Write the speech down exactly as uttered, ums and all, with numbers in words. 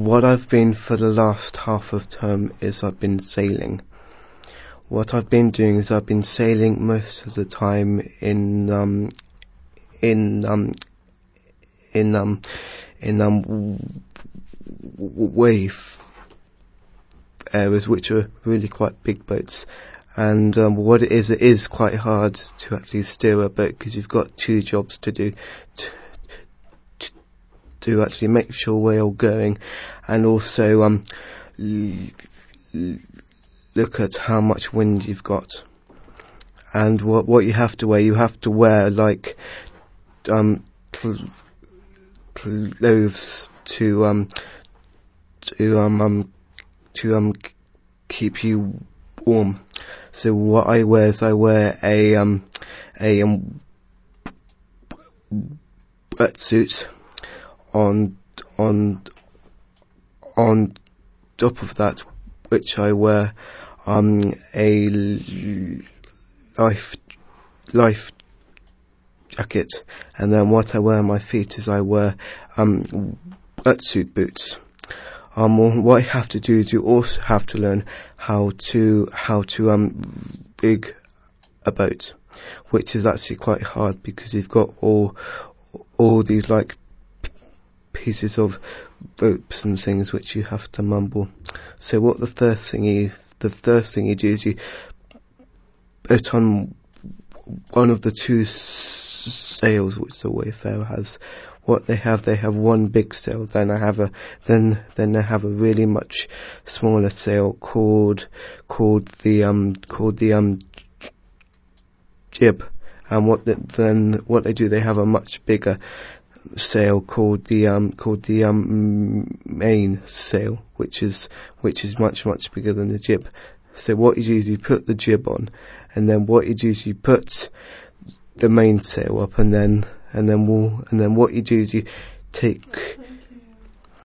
what I've been for the last half of term is I've been sailing. What I've been doing is I've been sailing most of the time in um in um in um in um w- w- wave areas, which are really quite big boats. And um, what it is, it is quite hard to actually steer a boat because you've got two jobs to do. To, to, to actually make sure where you're going, and also um l- l- look at how much wind you've got. And what what you have to wear, you have to wear like um cl- clothes to um to um, um to um keep you warm. So what I wear is I wear a um a um wetsuit. On on on top of that, which I wear um a life life jacket, and then what I wear on my feet is I wear um wetsuit boots. Um, what you have to do is you also have to learn how to how to um rig a boat, which is actually quite hard because you've got all all these like pieces of ropes and things which you have to mumble. So what the first thing you the first thing you do is you put on one of the two s- sails which the Wayfarer has. What they have, they have one big sail. Then I have a then then they have a really much smaller sail called called the um called the um jib. And what the, then what they do, they have a much bigger sail called the um called the um main sail, which is which is much much bigger than the jib. So what you do is you put the jib on, and then what you do is you put the main sail up, and then and then we'll, and then what you do is you take